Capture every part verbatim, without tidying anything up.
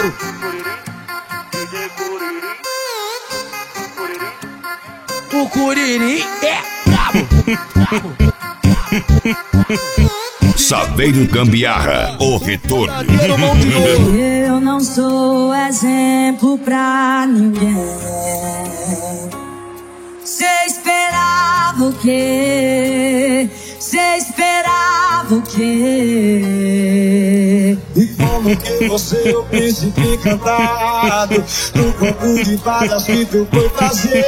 verdadeiro. O Curirim é brabo. Saveiro Gambiarra, o retorno. Eu não sou exemplo pra ninguém. Cê esperava o quê? Cê esperava o quê? E como que você é o príncipe encantado no campo de fadas que tu foi fazer?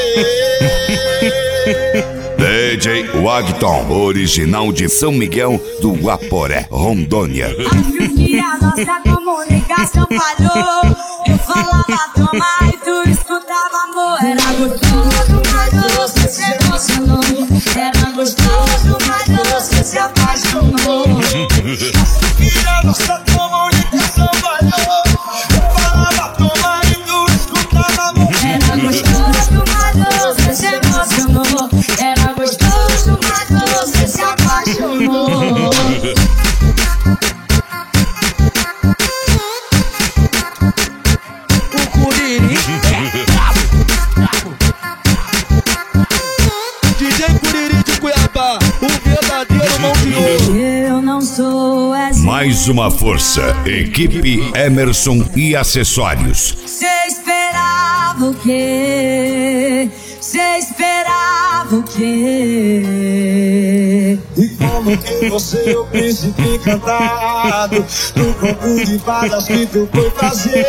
D J Wagton, original de São Miguel do Aporé, Rondônia. Acho que a nossa comunicação falhou. Eu falava toma e tu escutava amor. Era gostoso, mas você se emocionou. Era gostoso, mas você se apaixonou. Acho que a nossa comunicação falhou. Eu falava toma e tu escutava amor. Era gostoso, mas você se emocionou. Era gostoso, mas você se apaixonou. O Curirim é brabo. D J Curirim de Cuiabá, o verdadeiro mão de ouro. Eu não sou exemplo. Mais uma força, equipe Emerson e acessórios. Cê esperava o quê? Cê esperava o quê? E como que você é o príncipe encantado no campo de fadas que tu foi fazer?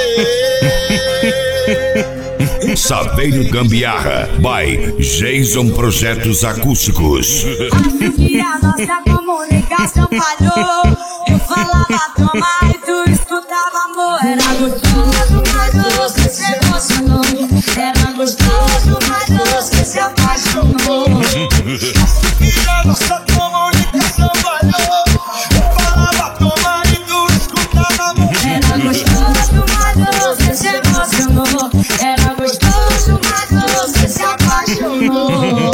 Saveiro Gambiarra, by Jason Projetos Acústicos. Acho que a nossa comunicação falhou. Eu falava toma e tu escutava amor. Era gostoso, mas você se emocionou. Era gostoso, mas você se apaixonou. Acho que a nossa comunicação falhou. Eu falava toma e tu escutava amor. Era gostoso, mas você se emocionou. Era gostoso, mas você se apaixonou.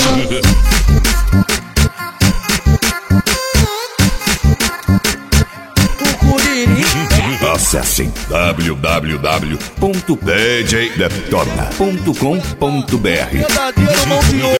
O Curirim Acessem w w w ponto d j detona ponto com ponto b r. verdadeiro mão de ouro.